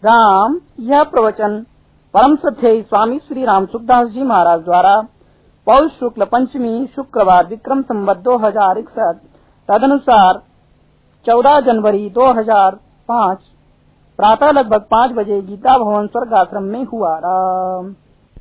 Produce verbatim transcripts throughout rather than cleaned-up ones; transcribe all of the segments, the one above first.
राम यह प्रवचन परम श्रद्धेय स्वामी श्री राम सुखदास जी महाराज द्वारा पौष शुक्ल पंचमी शुक्रवार विक्रम संवत दो हजार इकसठ तदनुसार चौदह जनवरी दो हजार पाँच प्रातः लगभग पाँच बजे गीता भवन स्वर्ग आश्रम में हुआ। राम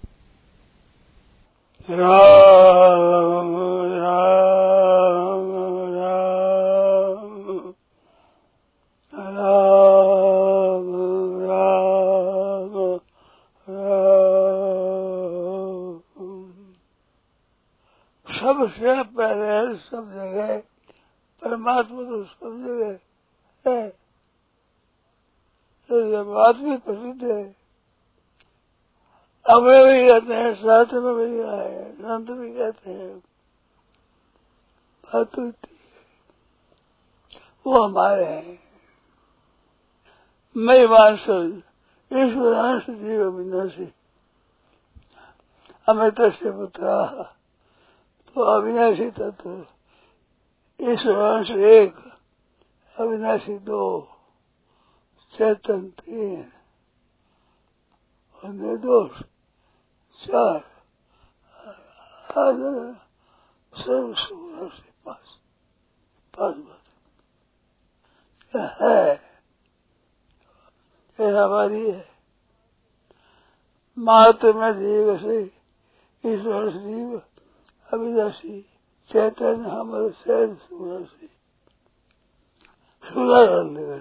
राम राम राम राम राम राम। सबसे पहले सब जगह परमात्मा तो सब जगह है, ये बात भी प्रसिद्ध है। अवे भी कहते हैं, शास्त्र में भी आए, संत भी कहते हैं, बात तो इतनी है, वो हमारे हैं। मैं वांश ईश्वरांश जीव अविनाशी अमृत से पुत्रा, तो अविनाशी तत्व ईश्वरांश एक, अविनाशी दो, चेतन तीन और निर्दोष चार, सर्व सूर्य से पास पास बात है, ये हमारी है। मात्र में जीव से ईश्वर जीव अविनाशी चैतन्य हमारे सर्व सूर्य से सूर्य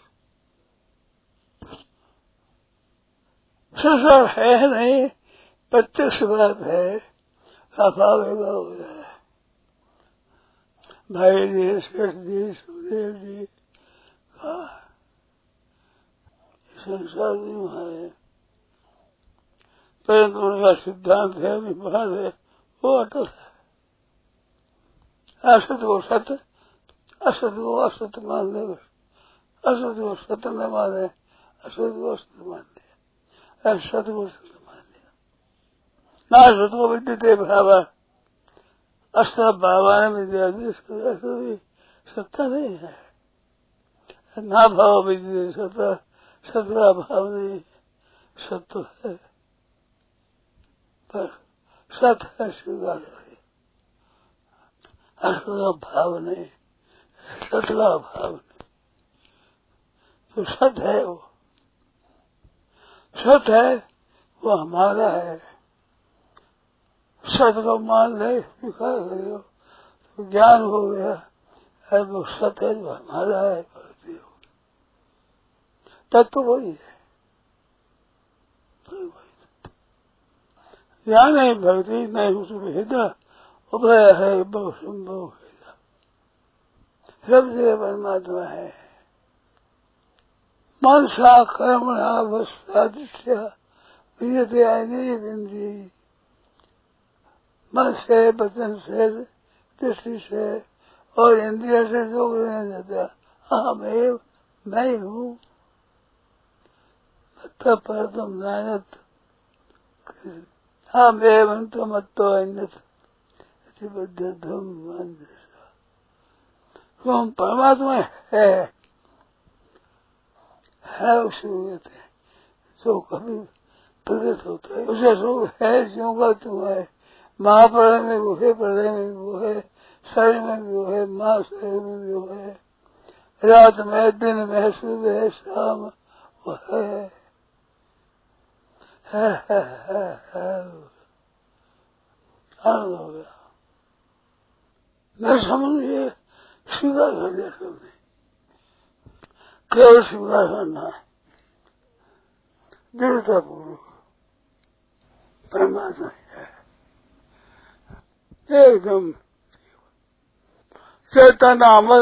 संसार है नहीं, प्रत्यक्ष बात है, अभाव हो रहा है। भाई जी, शेष जी, सुदेव जी का संसार नहीं है, परंतु उनका सिद्धांत है, विभाग है, वो अटल है। असत को सत्य, असत को असत्य मान ले, असत को सत्य न माने, असत को असत्य मान ले, सत को सत्य मान लिया। ना सत को विद्यते भावा, अस्त भावा ने विद्या भी सत्ता नहीं है। ना भाव विद्य सत्ता, सत्ता भाव नहीं, सत्य है, पर सत है स्वीकार है, असला भाव नहीं, सतला भाव नहीं, तो सत है, वो सत है, वो हमारा है। सत को मान ले, स्वीकार करो तो ज्ञान हो गया, है वो सत है जो हमारा है, तत्व वही है। ज्ञान नहीं भक्ति नहीं सुविधा उभय है, बहु संभव है, सब जगह परमात्मा है। मनसा कर्मणा वस्तादित्य विजते आयनी बिंदी, मन से, वचन से, दृष्टि से और इंद्रिय से जो नहीं जाता, अहम एव मैं हूँ, तब पर तुम नायत हम एवं तो मत्तो अन्यत बुद्ध धम मन जैसा तुम परमात्मा है, है उसे कहते हैं जो कभी प्रकट होता है, उसे सुख है ज्यों का तुम है। महाप्रलय में वो है, प्रलय में वो है, शरीर में भी वो है, माँ शरीर में भी वो है, रात में दिन में सुबह शाम वो है, है, है, है, है। आनंद हो गया, न समझिए, स्वीकार कर लिया सबने, केवल स्वीकार करना है, दृढ़ता पूर्वक परमात्मा है एकदम चेतन अमर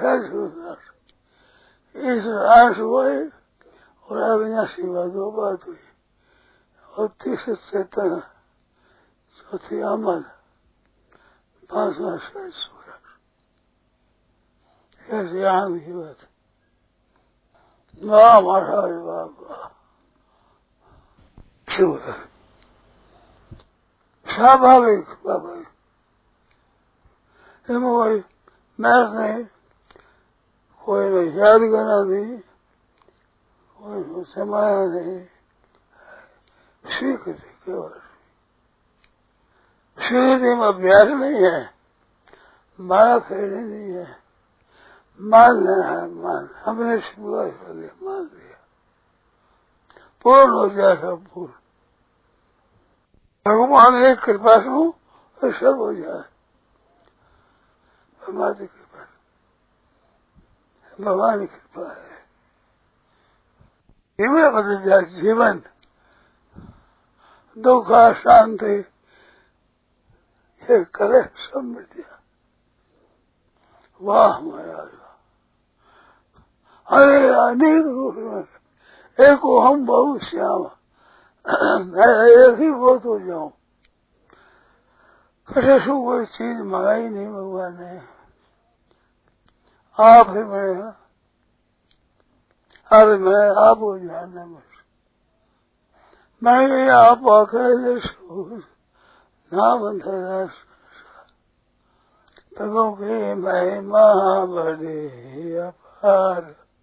इस अंश हुए और अविनाशी बात दो बात हुई, और तीसरे चेतन, चौथी अमर, पांचवा शेष सूरज, ऐसे आनंद की बात। वाह महाराज बाबा शिव स्वाभाविक बाबा कोई मैथ नहीं, कोई नहीं याद करना नहीं, उसमें समाया नहीं, स्वीकृति केवल स्वीकृति में अभ्यास नहीं है, माया फेरनी नहीं है, मान लेना है, मान हमने स्वीकार कर लिया, मान लिया, पूर्ण हो जाए सब पूर्ण। भगवान एक कृपा से तो सब हो जाए, हमारी कृपा, भगवान की कृपा है। जीवन बदल जाए, जीवन दुख शांति ये करे समृद्धिया, वाह हमारा अरे अनेक रूप में एक हम बहुत श्याम, मैं एक ही बहुत हो जाऊं, कैसे सु कोई चीज मंगाई नहीं भगवान ने, आप ही मैं, अब मैं आप हो जाना, बस मैं आप आकर नाम धरा प्रभु की महिमा बड़ी अपार,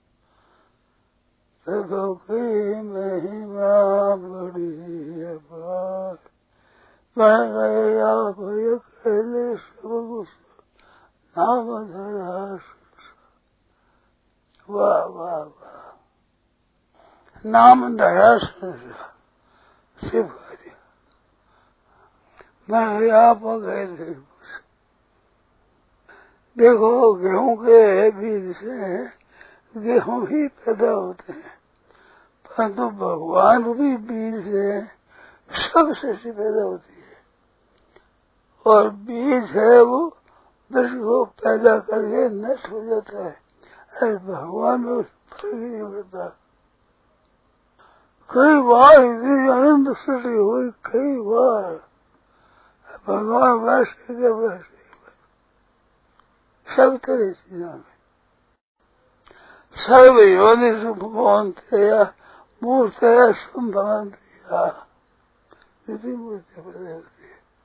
प्रभु की महिमा बड़ी अपार, मैं गए आप अकेले सब कुछ नाम धरा, वाह वाह वाह, नाम धरा शिव कार्य, मैं आप अकेले। देखो गेहूं के बीज से गेहूं ही पैदा होते हैं, परंतु भगवान भी बीज से सब सृष्टि पैदा होती है, और बीज है वो विश्व को पैदा करके नष्ट हो जाता है, अरे भगवान में फर्क ही नहीं पड़ता। कई बार इतनी अनंत सृष्टि हुई, कई बार भगवान वैसे के वैसे सब तरह चीजों में, सर्व योनि भगवंतया मूर्तया संभवंतया इति मूर्ति प्रदेवती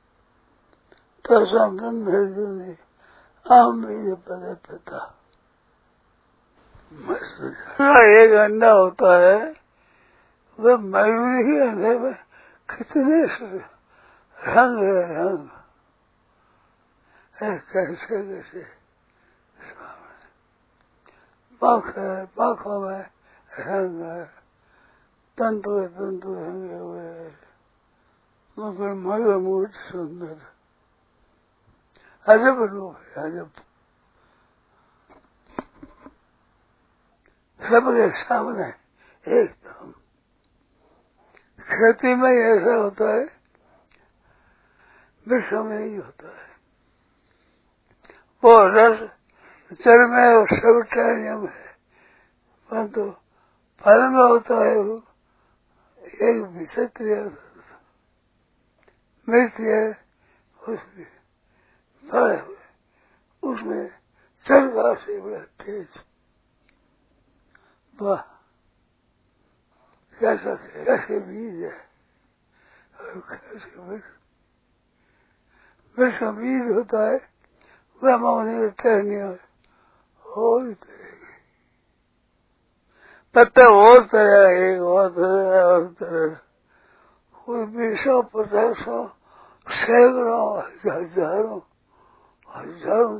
तसम ब्रह्मजोनि आम बीज पदे पिता। एक अंडा होता है, वह मयूर ही अंडे में कितने रंग है, रंग है, कैसे कैसे पाख है, पाखों में रंग है, तंतु है, तंतु रंगे हुए है, मगर मयूर मूर्ति सुंदर, अजब रूप है, अजब सबके सामने एकदम। खेती में ऐसा होता है, विश्व में ही होता है, वो रस जल में और सब टहनियों में है, परंतु फल में होता है वो एक विषय क्रिया, मृत्यु है उसमें, फल है उसमें चल का से बड़ा तेज, वाह कैसा कैसे बीज है, और कैसे विश्व विश्व बीज होता है, वह मौनी टहनिया हो पत्ते और तरह, एक और तरह और तरह, कोई बीसों पचासों सैकड़ों हजारों हजारों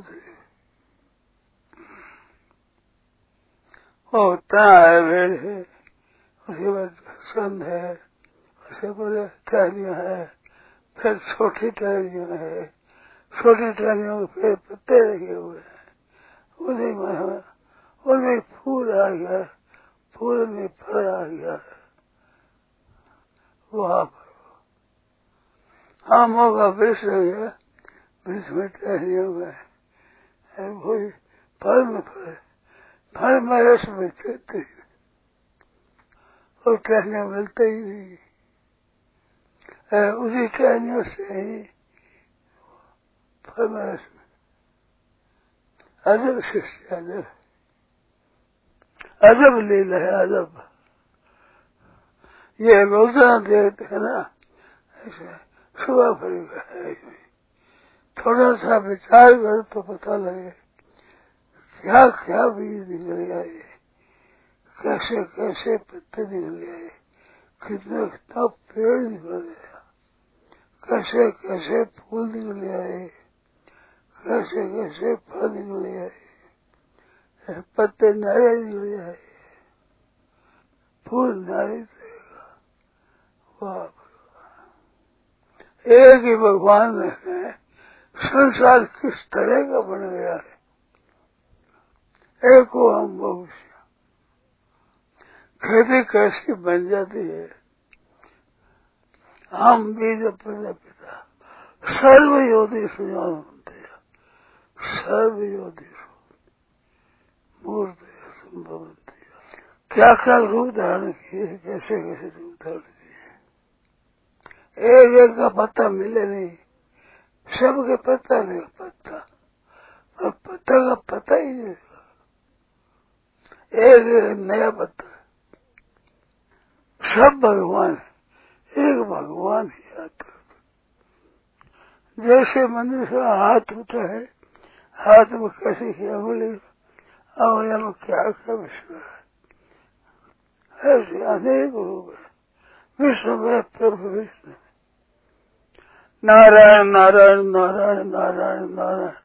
होता है मेरे, उसके बाद संध है, उसके बाद टहनियाँ है, फिर छोटी टहनियाँ है, छोटी टहनियों के फिर पत्ते लगे हुए हैं, उन्हीं में उनमें फूल आ गया, फूल में फल आ गया, वहाँ पर आमों का वृक्ष हो गया, वृक्ष में टहनियों में वही फल में फल, फल में रस में चलते और टहनियाँ मिलते ही नहीं, उसी टहनियों से ही फल में रस में, अजब सृष्टि, अजब अजब लीला है, अजब। ये रोजाना देखते है ना, ऐसे सुबह पड़ेगा, थोड़ा सा विचार करो तो पता लगे क्या क्या बीज निकल गया, ये कैसे कैसे पत्ते निकले आए, कितना कितना पेड़ निकल गया, कैसे कैसे फूल निकले आए, कैसे कैसे फल निकले आए, पत्ते नारे निकले आए, फूल नारे देगा। वाह, एक ही भगवान है, संसार किस तरह का बन गया है। एक को हम भविष्य, खेती कैसी बन जाती है। हम बीज प्रजापिता सर्वयोधि सुजानते, सर्वयोधि मूर्त संभवंती। क्या क्या रूप धारण किए, कैसे कैसे रूप धारण किए। एक एक का पत्ता मिले नहीं, सबके पत्ता नहीं पत्ता, और पत्ता का पता ही नहीं, एक एक नया पत्ता। सब भगवान, एक भगवान ही आता। जैसे मनुष्य का हाथ होता है, हाथ में कैसी की अंगुली, अंगुलिया में क्या क्या विश्व है, ऐसे अनेक रूप है। विश्व में प्रभु विष्णु, नारायण नारायण नारायण नारायण नारायण।